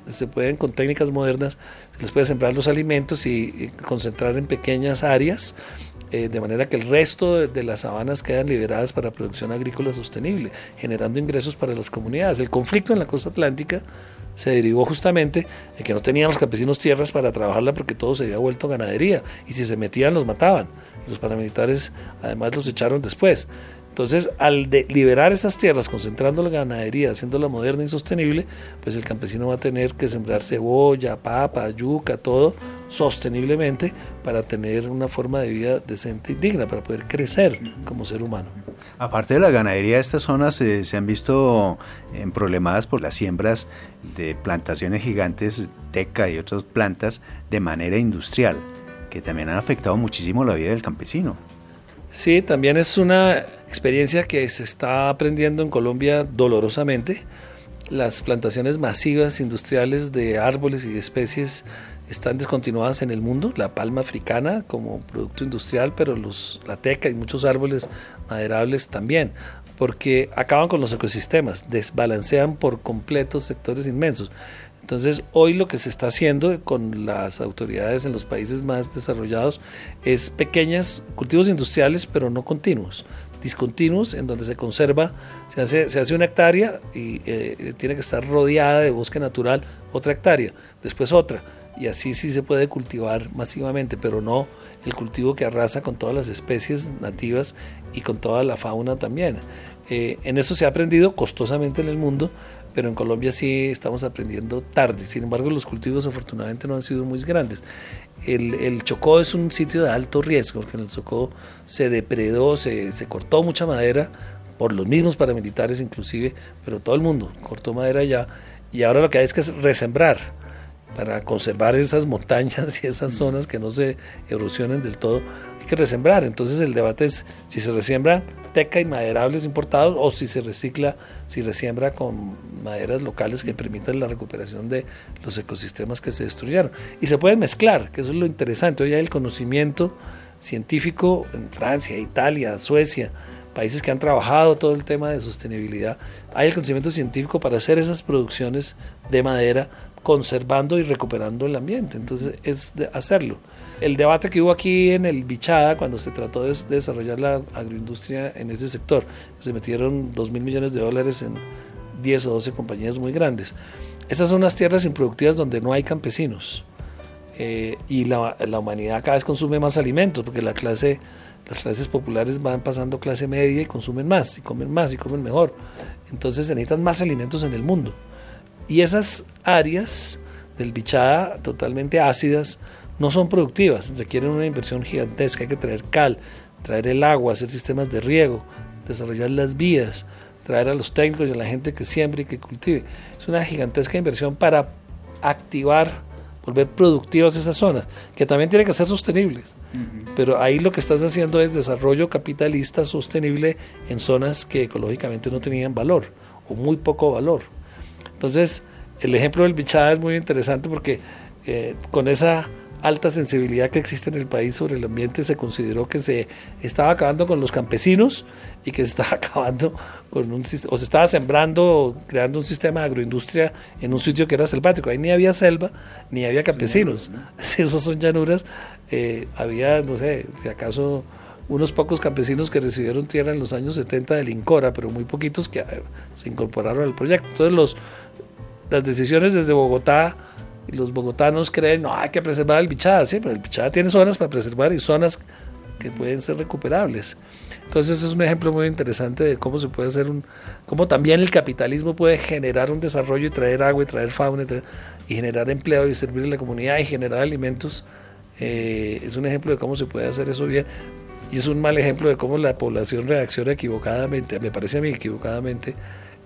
con técnicas modernas, se les puede sembrar los alimentos y concentrar en pequeñas áreas, de manera que el resto de las sabanas quedan liberadas para producción agrícola sostenible, generando ingresos para las comunidades. El conflicto en la costa atlántica se derivó justamente en que no tenían los campesinos tierras para trabajarla porque todo se había vuelto ganadería, y si se metían los mataban, y los paramilitares además los echaron después. Entonces, al liberar esas tierras, concentrando la ganadería, haciéndola moderna y sostenible, pues el campesino va a tener que sembrar cebolla, papa, yuca, todo sosteniblemente para tener una forma de vida decente y digna, para poder crecer como ser humano. Aparte de la ganadería, estas zonas se han visto problemadas por las siembras de plantaciones gigantes, teca y otras plantas de manera industrial, que también han afectado muchísimo la vida del campesino. Sí, también es una experiencia que se está aprendiendo en Colombia dolorosamente. Las plantaciones masivas industriales de árboles y de especies están descontinuadas en el mundo. La palma africana como producto industrial, pero la teca y muchos árboles maderables también, porque acaban con los ecosistemas, desbalancean por completo sectores inmensos. Entonces, hoy lo que se está haciendo con las autoridades en los países más desarrollados es pequeños cultivos industriales, pero no continuos, discontinuos, en donde se conserva, se hace una hectárea y tiene que estar rodeada de bosque natural otra hectárea, después otra, y así sí se puede cultivar masivamente, pero no el cultivo que arrasa con todas las especies nativas y con toda la fauna también. En eso se ha aprendido costosamente en el mundo, pero en Colombia sí estamos aprendiendo tarde. Sin embargo, los cultivos afortunadamente no han sido muy grandes. El Chocó es un sitio de alto riesgo, porque en el Chocó se depredó, se cortó mucha madera, por los mismos paramilitares inclusive, pero todo el mundo cortó madera allá, y ahora lo que hay es que resembrar, para conservar esas montañas y esas zonas que no se erosionen del todo, hay que resembrar. Entonces el debate es si se resiembran teca y maderables importados o si se recicla, si resiembra con maderas locales que permitan la recuperación de los ecosistemas que se destruyeron. Y se pueden mezclar, que eso es lo interesante. Hoy hay el conocimiento científico en Francia, Italia, Suecia, países que han trabajado todo el tema de sostenibilidad. Hay el conocimiento científico para hacer esas producciones de madera, conservando y recuperando el ambiente. Entonces es de hacerlo. El debate que hubo aquí en el Bichada cuando se trató de desarrollar la agroindustria en ese sector, se metieron $2.000 millones en 10 o 12 compañías muy grandes. Esas son unas tierras improductivas donde no hay campesinos, y la humanidad cada vez consume más alimentos porque las clases populares van pasando clase media y consumen más y comen mejor. Entonces se necesitan más alimentos en el mundo. Y esas áreas del Bichada totalmente ácidas no son productivas, requieren una inversión gigantesca. Hay que traer cal, traer el agua, hacer sistemas de riego, desarrollar las vías, traer a los técnicos y a la gente que siembre y que cultive. Es una gigantesca inversión para activar, volver productivas esas zonas, que también tienen que ser sostenibles. Pero ahí lo que estás haciendo es desarrollo capitalista sostenible en zonas que ecológicamente no tenían valor o muy poco valor. Entonces, el ejemplo del Bichada es muy interesante porque con esa alta sensibilidad que existe en el país sobre el ambiente, se consideró que se estaba acabando con los campesinos y que se estaba acabando con se estaba sembrando, creando un sistema de agroindustria en un sitio que era selvático. Ahí ni había selva, ni había campesinos. Si esos son llanuras, había, no sé, si acaso unos pocos campesinos que recibieron tierra en los años 70 del INCORA, pero muy poquitos que se incorporaron al proyecto. Entonces las decisiones desde Bogotá, y los bogotanos creen, no, hay que preservar el Bichada, sí, pero el Bichada tiene zonas para preservar y zonas que pueden ser recuperables. Entonces es un ejemplo muy interesante de cómo se puede hacer cómo también el capitalismo puede generar un desarrollo y traer agua y traer fauna y generar empleo y servir a la comunidad y generar alimentos. Es un ejemplo de cómo se puede hacer eso bien. Y es un mal ejemplo de cómo la población reacciona equivocadamente, me parece a mí equivocadamente,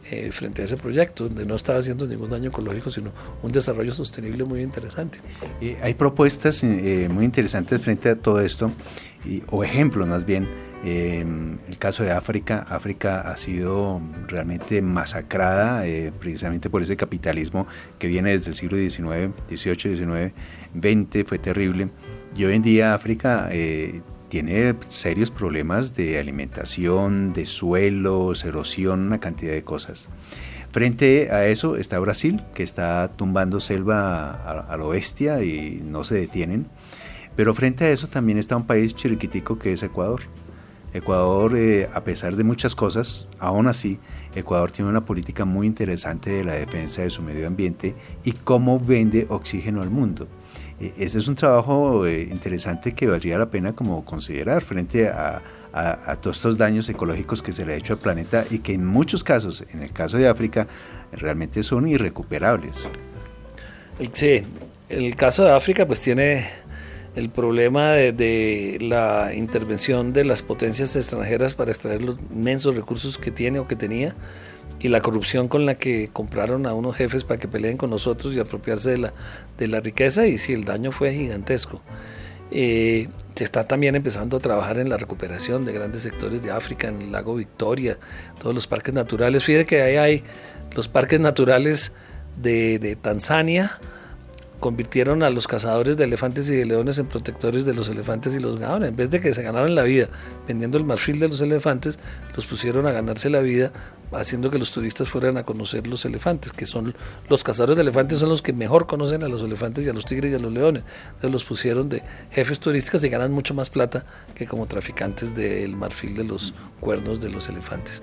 frente a ese proyecto, donde no estaba haciendo ningún daño ecológico, sino un desarrollo sostenible muy interesante. Hay propuestas muy interesantes frente a todo esto, o ejemplos más bien. El caso de África ha sido realmente masacrada precisamente por ese capitalismo que viene desde el siglo XIX, XVIII, XIX, XX, fue terrible, y hoy en día África tiene serios problemas de alimentación, de suelos, erosión, una cantidad de cosas. Frente a eso está Brasil, que está tumbando selva a lo bestia y no se detienen, pero frente a eso también está un país chiquitico que es Ecuador. Ecuador, a pesar de muchas cosas, aún así, Ecuador tiene una política muy interesante de la defensa de su medio ambiente y cómo vende oxígeno al mundo. Ese es un trabajo interesante que valdría la pena como considerar frente a todos estos daños ecológicos que se le ha hecho al planeta y que en muchos casos, en el caso de África, realmente son irrecuperables. Sí, el caso de África pues tiene el problema de la intervención de las potencias extranjeras para extraer los inmensos recursos que tiene o que tenía, y la corrupción con la que compraron a unos jefes para que peleen con nosotros y apropiarse de la riqueza, y sí, el daño fue gigantesco. Se está también empezando a trabajar en la recuperación de grandes sectores de África, en el lago Victoria, todos los parques naturales. Fíjate que ahí hay los parques naturales de Tanzania. Convirtieron a los cazadores de elefantes y de leones en protectores de los elefantes y los ganaron. En vez de que se ganaran la vida vendiendo el marfil de los elefantes, los pusieron a ganarse la vida haciendo que los turistas fueran a conocer los elefantes, que son los cazadores de elefantes, son los que mejor conocen a los elefantes y a los tigres y a los leones. Entonces los pusieron de jefes turísticos y ganan mucho más plata que como traficantes del marfil de los cuernos de los elefantes.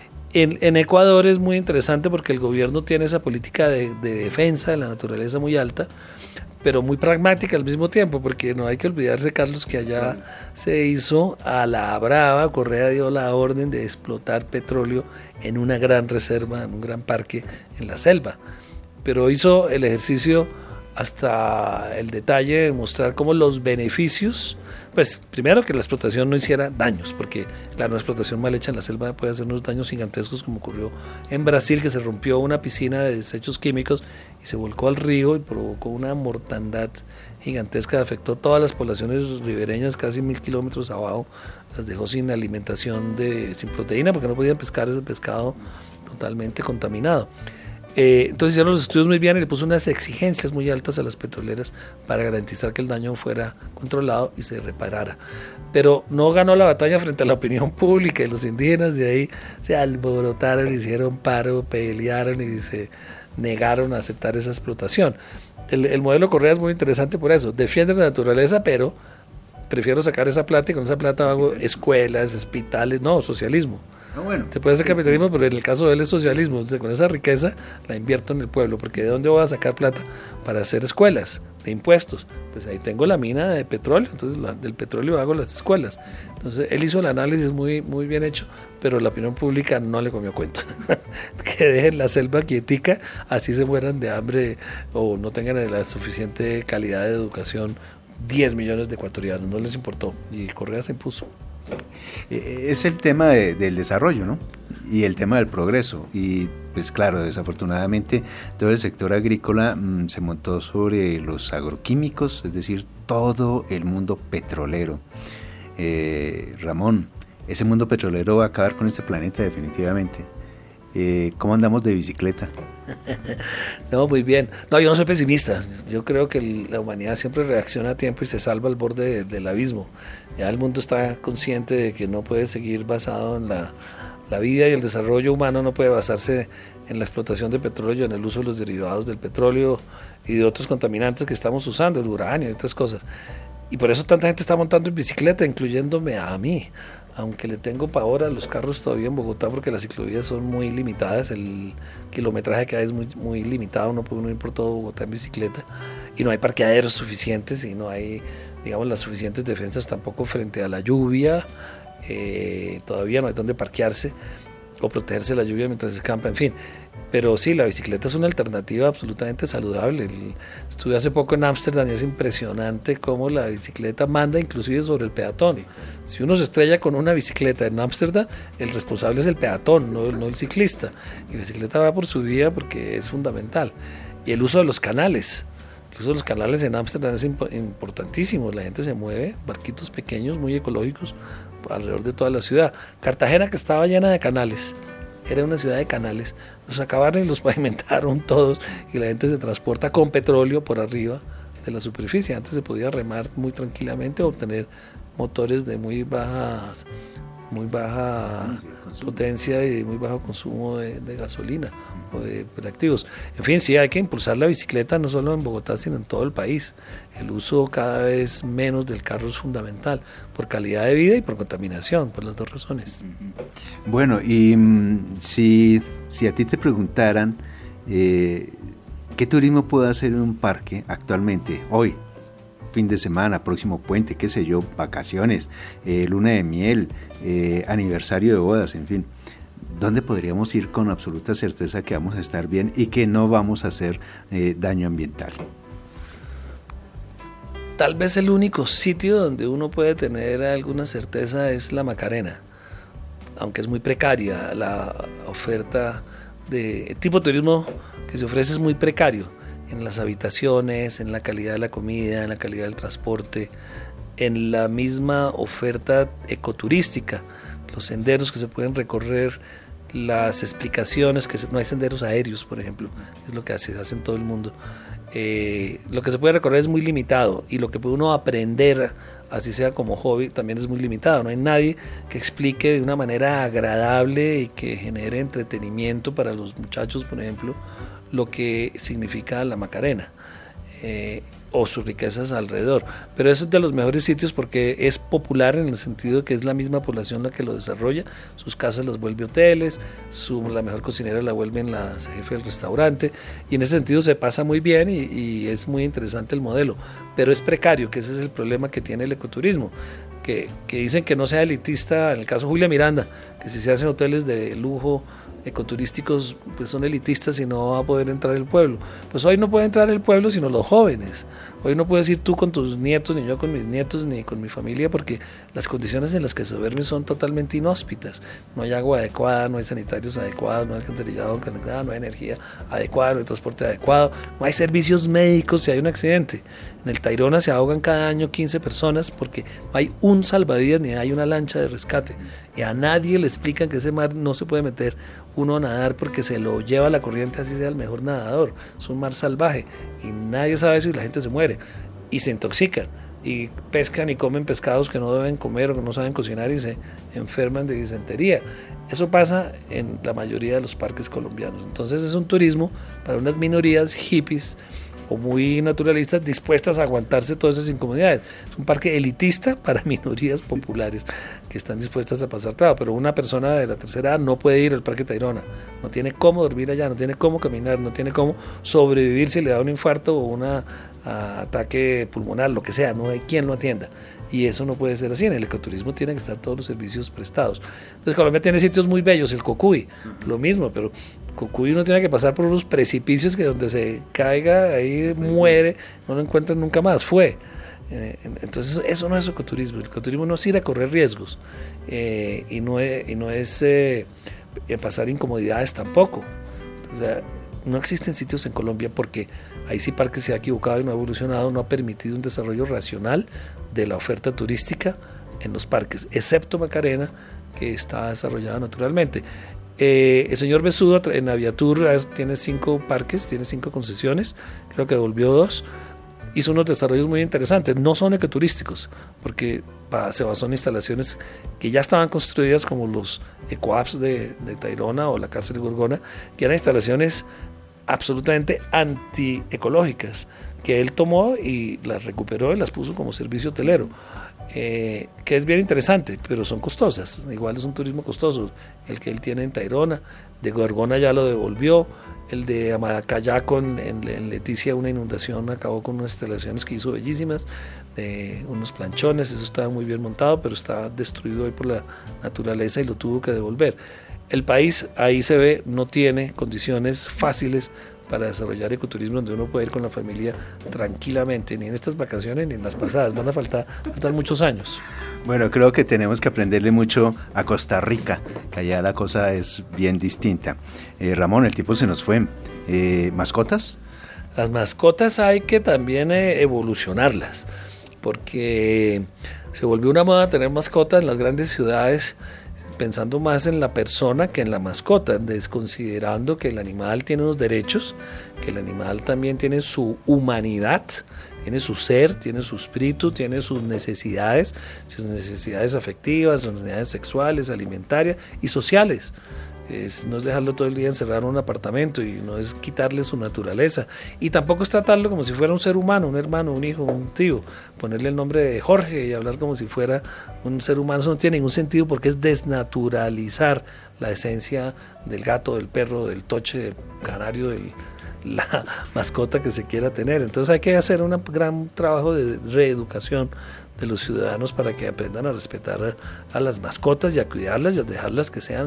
En Ecuador es muy interesante porque el gobierno tiene esa política de defensa de la naturaleza muy alta, pero muy pragmática al mismo tiempo, porque no hay que olvidarse, Carlos, que allá se hizo a la brava. Correa dio la orden de explotar petróleo en una gran reserva, en un gran parque en la selva, pero hizo el ejercicio hasta el detalle de mostrar cómo los beneficios, pues primero que la explotación no hiciera daños, porque claro, una explotación mal hecha en la selva puede hacer unos daños gigantescos, como ocurrió en Brasil, que se rompió una piscina de desechos químicos y se volcó al río y provocó una mortandad gigantesca, afectó todas las poblaciones ribereñas, casi 1000 kilómetros abajo, las dejó sin alimentación, sin proteína, porque no podían pescar ese pescado totalmente contaminado. Entonces hicieron los estudios muy bien y le puso unas exigencias muy altas a las petroleras para garantizar que el daño fuera controlado y se reparara. Pero no ganó la batalla frente a la opinión pública, y los indígenas de ahí se alborotaron, hicieron paro, pelearon y se negaron a aceptar esa explotación. El modelo Correa es muy interesante por eso, defiende la naturaleza, pero prefiero sacar esa plata y con esa plata hago escuelas, hospitales, no, socialismo. Bueno, se puede hacer capitalismo, pero en el caso de él es socialismo. Entonces, con esa riqueza la invierto en el pueblo, porque ¿de dónde voy a sacar plata para hacer escuelas? De impuestos. Pues ahí tengo la mina de petróleo, entonces del petróleo hago las escuelas. Entonces él hizo el análisis muy, muy bien hecho, pero la opinión pública no le comió cuento. Que dejen la selva quietica, así se mueran de hambre o no tengan la suficiente calidad de educación 10 millones de ecuatorianos, no les importó, y Correa se impuso. Es el tema del desarrollo, ¿no? Y el tema del progreso. Y pues claro, desafortunadamente todo el sector agrícola se montó sobre los agroquímicos, es decir, todo el mundo petrolero. Ramón, ese mundo petrolero va a acabar con este planeta definitivamente. ¿Cómo andamos de bicicleta? No, muy bien. No, yo no soy pesimista. Yo creo que la humanidad siempre reacciona a tiempo y se salva al borde del abismo. Ya el mundo está consciente de que no puede seguir basado en la vida, y el desarrollo humano no puede basarse en la explotación de petróleo, en el uso de los derivados del petróleo y de otros contaminantes que estamos usando, el uranio y otras cosas. Y por eso tanta gente está montando en bicicleta, incluyéndome a mí. Aunque le tengo pavor a los carros todavía en Bogotá, porque las ciclovías son muy limitadas, el kilometraje que hay es muy, muy limitado, no puede uno ir por todo Bogotá en bicicleta, y no hay parqueaderos suficientes, y no hay, digamos, las suficientes defensas tampoco frente a la lluvia, todavía no hay donde parquearse. o protegerse de la lluvia mientras se acampa, en fin. Pero sí, la bicicleta es una alternativa absolutamente saludable. Estuve hace poco en Ámsterdam y es impresionante cómo la bicicleta manda inclusive sobre el peatón. Si uno se estrella con una bicicleta en Ámsterdam, el responsable es el peatón, no el ciclista. Y la bicicleta va por su vía porque es fundamental. Y el uso de los canales. El uso de los canales en Ámsterdam es importantísimo. La gente se mueve, barquitos pequeños, muy ecológicos, alrededor de toda la ciudad. Cartagena, que estaba llena de canales, era una ciudad de canales, los acabaron y los pavimentaron todos y la gente se transporta con petróleo por arriba de la superficie. Antes se podía remar muy tranquilamente o obtener motores de muy baja potencia y muy bajo consumo de gasolina o de reactivos. En fin, sí hay que impulsar la bicicleta no solo en Bogotá sino en todo el país. El uso cada vez menos del carro es fundamental por calidad de vida y por contaminación, por las dos razones. Bueno, y si a ti te preguntaran ¿qué turismo puede hacer en un parque actualmente, hoy? Fin de semana, próximo puente, qué sé yo, vacaciones, luna de miel, aniversario de bodas, en fin. ¿Dónde podríamos ir con absoluta certeza que vamos a estar bien y que no vamos a hacer daño ambiental? Tal vez el único sitio donde uno puede tener alguna certeza es la Macarena, aunque es muy precaria la oferta el tipo de turismo que se ofrece es muy precario. En las habitaciones, en la calidad de la comida, en la calidad del transporte, en la misma oferta ecoturística, los senderos que se pueden recorrer, las explicaciones, no hay senderos aéreos, por ejemplo, es lo que se hace en todo el mundo. Lo que se puede recorrer es muy limitado y lo que puede uno aprender, así sea como hobby, también es muy limitado. No hay nadie que explique de una manera agradable y que genere entretenimiento para los muchachos, por ejemplo, lo que significa la Macarena o sus riquezas alrededor. Pero eso es de los mejores sitios porque es popular en el sentido de que es la misma población la que lo desarrolla. Sus casas las vuelve hoteles, la mejor cocinera la vuelven la jefe del restaurante y en ese sentido se pasa muy bien y es muy interesante el modelo. Pero es precario, que ese es el problema que tiene el ecoturismo. Que dicen que no sea elitista, en el caso de Julia Miranda, que si se hacen hoteles de lujo ecoturísticos pues son elitistas y no va a poder entrar el pueblo. Pues hoy no puede entrar el pueblo sino los jóvenes. Hoy no puedes ir tú con tus nietos, ni yo con mis nietos, ni con mi familia, porque las condiciones en las que se duerme son totalmente inhóspitas. No hay agua adecuada, no hay sanitarios adecuados, no hay alcantarillado adecuado, no hay energía adecuada, no hay transporte adecuado, no hay servicios médicos si hay un accidente. En el Tayrona se ahogan cada año 15 personas porque no hay un salvavidas ni hay una lancha de rescate. Y a nadie le explican que ese mar no se puede meter uno a nadar porque se lo lleva la corriente, así sea el mejor nadador. Es un mar salvaje y nadie sabe eso y la gente se muere y se intoxican y pescan y comen pescados que no deben comer o que no saben cocinar y se enferman de disentería. Eso pasa en la mayoría de los parques colombianos. Entonces es un turismo para unas minorías hippies o muy naturalistas dispuestas a aguantarse todas esas incomodidades. Es un parque elitista para minorías populares que están dispuestas a pasar trabajo, pero una persona de la tercera edad no puede ir al Parque Tayrona, no tiene cómo dormir allá, no tiene cómo caminar, no tiene cómo sobrevivir si le da un infarto o un ataque pulmonar, lo que sea, no hay quien lo atienda. Y eso no puede ser así. En el ecoturismo tienen que estar todos los servicios prestados. Entonces Colombia tiene sitios muy bellos, el Cocuy, lo mismo, pero Cocuy uno tiene que pasar por unos precipicios que donde se caiga, ahí muere, no lo encuentran nunca más, entonces eso no es ecoturismo. El ecoturismo no es ir a correr riesgos y no es pasar incomodidades tampoco. Entonces, no existen sitios en Colombia porque ahí sí Parque se ha equivocado y no ha evolucionado, no ha permitido un desarrollo racional de la oferta turística en los parques, excepto Macarena, que está desarrollada naturalmente. El señor Besudo en Aviatur tiene 5 parques, tiene 5 concesiones, creo que devolvió 2, hizo unos desarrollos muy interesantes, no son ecoturísticos, porque se basó en instalaciones que ya estaban construidas como los ecoapps de Tayrona o la cárcel de Gorgona, que eran instalaciones absolutamente antiecológicas, que él tomó y las recuperó y las puso como servicio hotelero. Que es bien interesante, pero son costosas, igual es un turismo costoso, el que él tiene en Tayrona, de Gorgona ya lo devolvió, el de Amadacayá en Leticia una inundación acabó con unas instalaciones que hizo bellísimas, de unos planchones, eso estaba muy bien montado, pero estaba destruido hoy por la naturaleza y lo tuvo que devolver. el país, ahí se ve, no tiene condiciones fáciles para desarrollar ecoturismo donde uno puede ir con la familia tranquilamente, ni en estas vacaciones ni en las pasadas, van a faltar muchos años. Bueno, creo que tenemos que aprenderle mucho a Costa Rica, que allá la cosa es bien distinta. Ramón, el tiempo se nos fue. ¿Mascotas? Las mascotas hay que también evolucionarlas, porque se volvió una moda tener mascotas en las grandes ciudades, pensando más en la persona que en la mascota, desconsiderando que el animal tiene unos derechos, que el animal también tiene su humanidad, tiene su ser, tiene su espíritu, tiene sus necesidades afectivas, sus necesidades sexuales, alimentarias y sociales. No es dejarlo todo el día encerrado en un apartamento y no es quitarle su naturaleza, y tampoco es tratarlo como si fuera un ser humano, un hermano, un hijo, un tío, ponerle el nombre de Jorge y hablar como si fuera un ser humano. Eso no tiene ningún sentido, porque es desnaturalizar la esencia del gato, del perro, del toche, del canario, la mascota que se quiera tener. Entonces hay que hacer un gran trabajo de reeducación de los ciudadanos para que aprendan a respetar a las mascotas y a cuidarlas y a dejarlas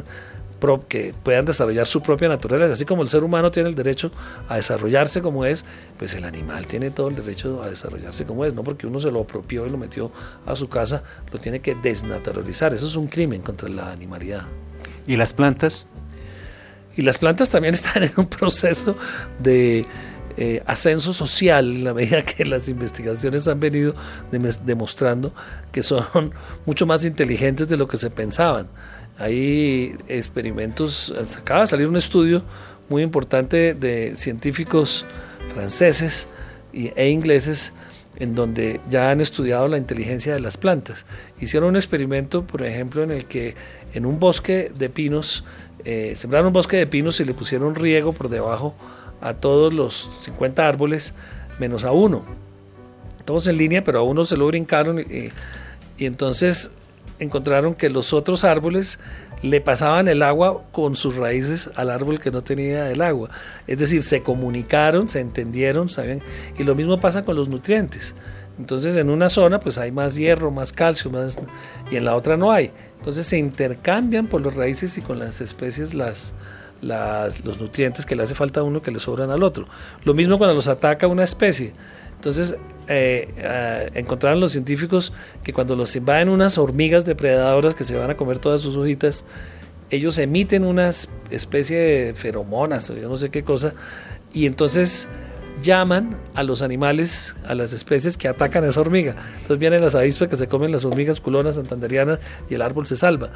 que puedan desarrollar su propia naturaleza. Así como el ser humano tiene el derecho a desarrollarse como es, pues el animal tiene todo el derecho a desarrollarse como es. No porque uno se lo apropió y lo metió a su casa, lo tiene que desnaturalizar. Eso es un crimen contra la animalidad. ¿Y las plantas? Y las plantas también están en un proceso de ascenso social, en la medida que las investigaciones han venido demostrando que son mucho más inteligentes de lo que se pensaban. Hay experimentos, acaba de salir un estudio muy importante de científicos franceses e ingleses en donde ya han estudiado la inteligencia de las plantas. Hicieron un experimento, por ejemplo, en el que en un bosque de pinos, sembraron un bosque de pinos y le pusieron riego por debajo a todos los 50 árboles, menos a uno. Todos en línea, pero a uno se lo brincaron y entonces encontraron que los otros árboles le pasaban el agua con sus raíces al árbol que no tenía el agua. Es decir, se comunicaron, se entendieron, ¿saben? Y lo mismo pasa con los nutrientes. Entonces en una zona pues hay más hierro, más calcio, y en la otra no hay. Entonces se intercambian por las raíces y con las especies los nutrientes que le hace falta a uno que le sobran al otro. Lo mismo cuando los ataca una especie. Entonces encontraron los científicos que cuando los invaden unas hormigas depredadoras que se van a comer todas sus hojitas, ellos emiten una especie de feromonas o yo no sé qué cosa, y entonces llaman a los animales, a las especies que atacan a esa hormiga. Entonces vienen las avispas que se comen las hormigas culonas santanderianas y el árbol se salva.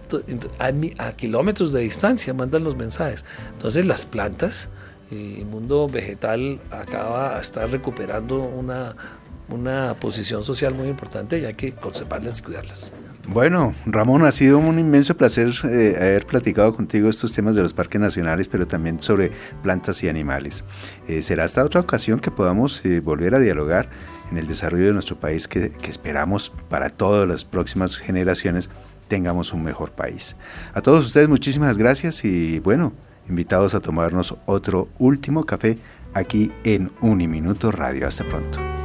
A kilómetros de distancia mandan los mensajes. Entonces las plantas, el mundo vegetal está recuperando una posición social muy importante y hay que conservarlas y cuidarlas. Bueno, Ramón, ha sido un inmenso placer haber platicado contigo estos temas de los parques nacionales, pero también sobre plantas y animales. Será hasta otra ocasión que podamos volver a dialogar en el desarrollo de nuestro país, que esperamos para todas las próximas generaciones tengamos un mejor país. A todos ustedes muchísimas gracias y bueno, invitados a tomarnos otro último café aquí en Uniminuto Radio. Hasta pronto.